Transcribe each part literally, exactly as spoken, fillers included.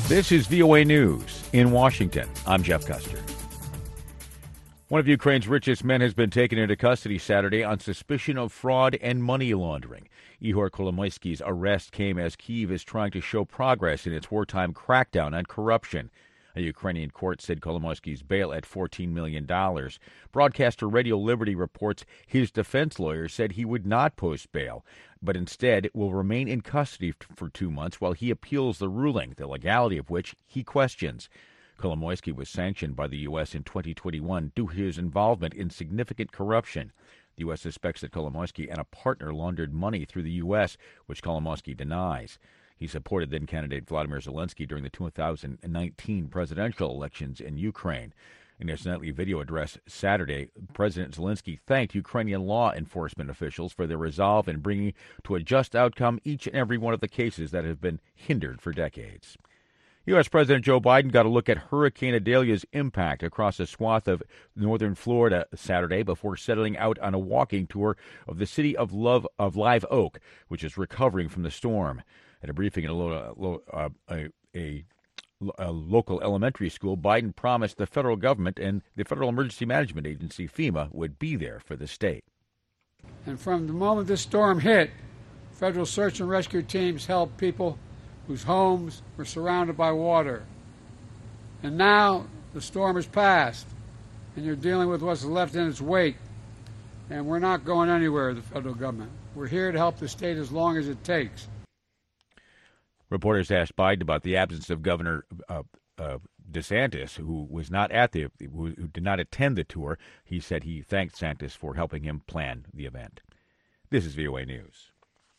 This is V O A News in Washington. I'm Jeff Custer. One of Ukraine's richest men has been taken into custody Saturday on suspicion of fraud and money laundering. Ihor Kolomoisky's arrest came as Kyiv is trying to show progress in its wartime crackdown on corruption. A Ukrainian court said Kolomoisky's bail at fourteen million dollars. Broadcaster Radio Liberty reports his defense lawyer said he would not post bail, but instead will remain in custody for two months while he appeals the ruling, the legality of which he questions. Kolomoisky was sanctioned by the U S in twenty twenty-one due to his involvement in significant corruption. The U S suspects that Kolomoisky and a partner laundered money through the U S, which Kolomoisky denies. He supported then-candidate Vladimir Zelensky during the two thousand nineteen presidential elections in Ukraine. In his nightly video address Saturday, President Zelensky thanked Ukrainian law enforcement officials for their resolve in bringing to a just outcome each and every one of the cases that have been hindered for decades. U S. President Joe Biden got a look at Hurricane Idalia's impact across a swath of northern Florida Saturday before settling out on a walking tour of the city of Love of Live Oak, which is recovering from the storm. At a briefing at a, lo- uh, a, a, a local elementary school, Biden promised the federal government and the Federal Emergency Management Agency, FEMA, would be there for the state. And from the moment this storm hit, federal search and rescue teams helped people whose homes were surrounded by water. And now the storm has passed, and you're dealing with what's left in its wake. And we're not going anywhere, the federal government. We're here to help the state as long as it takes. Reporters asked Biden about the absence of Governor uh, uh, DeSantis, who was not at the, who, who did not attend the tour. He said he thanked DeSantis for helping him plan the event. This is V O A News.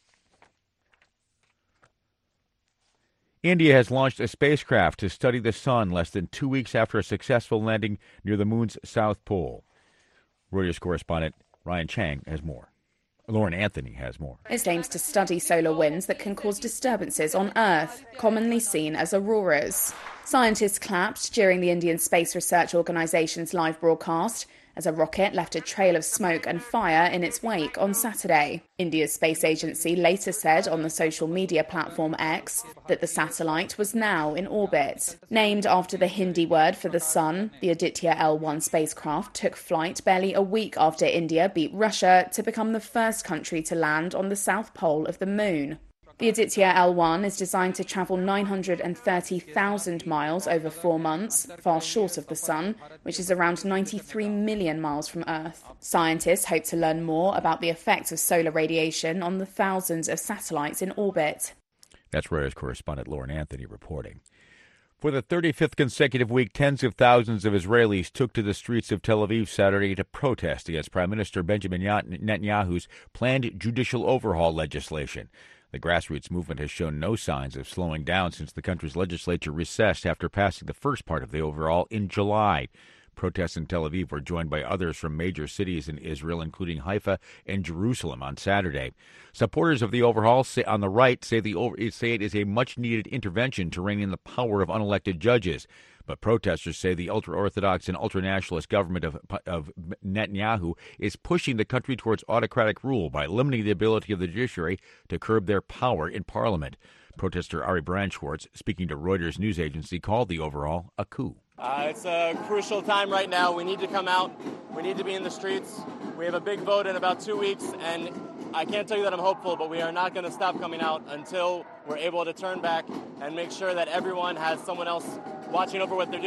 India has launched a spacecraft to study the sun less than two weeks after a successful landing near the moon's south pole. Reuters correspondent Ryan Chang has more. Lauren Anthony has more. It aims to study solar winds that can cause disturbances on Earth, commonly seen as auroras. Scientists clapped during the Indian Space Research Organisation's live broadcast as a rocket left a trail of smoke and fire in its wake on Saturday. India's space agency later said on the social media platform X that the satellite was now in orbit. Named after the Hindi word for the sun, the Aditya L one spacecraft took flight barely a week after India beat Russia to become the first country to land on the south pole of the moon. The Aditya L one is designed to travel nine hundred thirty thousand miles over four months, far short of the sun, which is around ninety-three million miles from Earth. Scientists hope to learn more about the effects of solar radiation on the thousands of satellites in orbit. That's Reuters correspondent Lauren Anthony reporting. For the thirty-fifth consecutive week, tens of thousands of Israelis took to the streets of Tel Aviv Saturday to protest against Prime Minister Benjamin Netanyahu's planned judicial overhaul legislation. The grassroots movement has shown no signs of slowing down since the country's legislature recessed after passing the first part of the overhaul in July. Protests in Tel Aviv were joined by others from major cities in Israel, including Haifa and Jerusalem, on Saturday. Supporters of the overhaul say, on the right say, the over, say it is a much-needed intervention to rein in the power of unelected judges. But protesters say the ultra-Orthodox and ultra-nationalist government of, of Netanyahu is pushing the country towards autocratic rule by limiting the ability of the judiciary to curb their power in parliament. Protester Ari Branschwartz, speaking to Reuters news agency, called the overhaul a coup. Uh, it's a crucial time right now. We need to come out. We need to be in the streets. We have a big vote in about two weeks, and I can't tell you that I'm hopeful, but we are not going to stop coming out until we're able to turn back and make sure that everyone has someone else watching over what they're doing.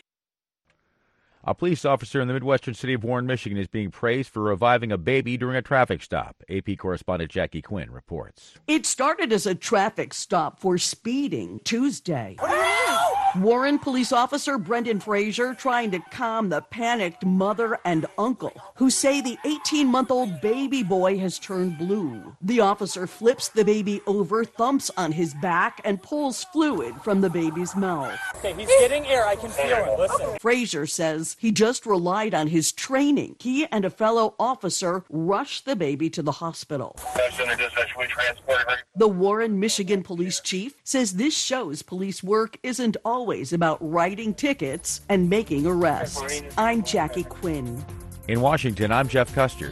A police officer in the Midwestern city of Warren, Michigan, is being praised for reviving a baby during a traffic stop. A P correspondent Jackie Quinn reports. It started as a traffic stop for speeding Tuesday. Warren police officer Brendan Frazier trying to calm the panicked mother and uncle who say the eighteen-month-old baby boy has turned blue. The officer flips the baby over, thumps on his back, and pulls fluid from the baby's mouth. Okay, he's getting air. I can feel it. Listen. Frazier says he just relied on his training. He and a fellow officer rushed the baby to the hospital. The Warren, Michigan police chief says this shows police work isn't always about writing tickets and making arrests. I'm Jackie Quinn. In Washington, I'm Jeff Custer.